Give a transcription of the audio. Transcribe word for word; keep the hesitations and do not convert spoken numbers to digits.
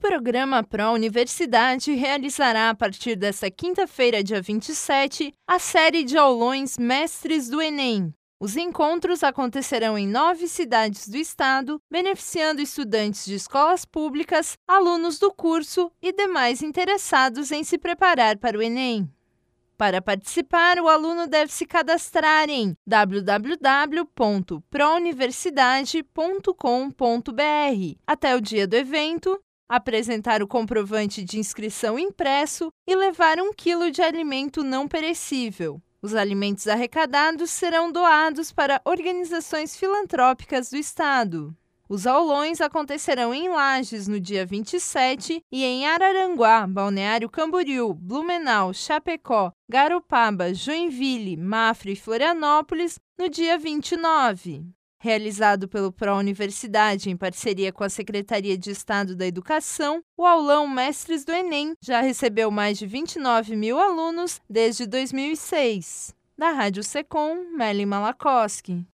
programa Pró-Universidade realizará a partir desta quinta-feira, dia vinte e sete, a série de aulões Mestres do Enem. Os encontros acontecerão em nove cidades do estado, beneficiando estudantes de escolas públicas, alunos do curso e demais interessados em se preparar para o Enem. Para participar, o aluno deve se cadastrar em w w w ponto prouniversidade ponto com ponto b r até o dia do evento, apresentar o comprovante de inscrição impresso e levar um quilo de alimento não perecível. Os alimentos arrecadados serão doados para organizações filantrópicas do estado. Os aulões acontecerão em Lages no dia vinte e sete e em Araranguá, Balneário Camboriú, Blumenau, Chapecó, Garopaba, Joinville, Mafra e Florianópolis no dia vinte e nove. Realizado pelo Pró-Universidade em parceria com a Secretaria de Estado da Educação, o aulão Mestres do Enem já recebeu mais de vinte e nove mil alunos desde dois mil e seis. Da Rádio Secom, Meli Malakoski.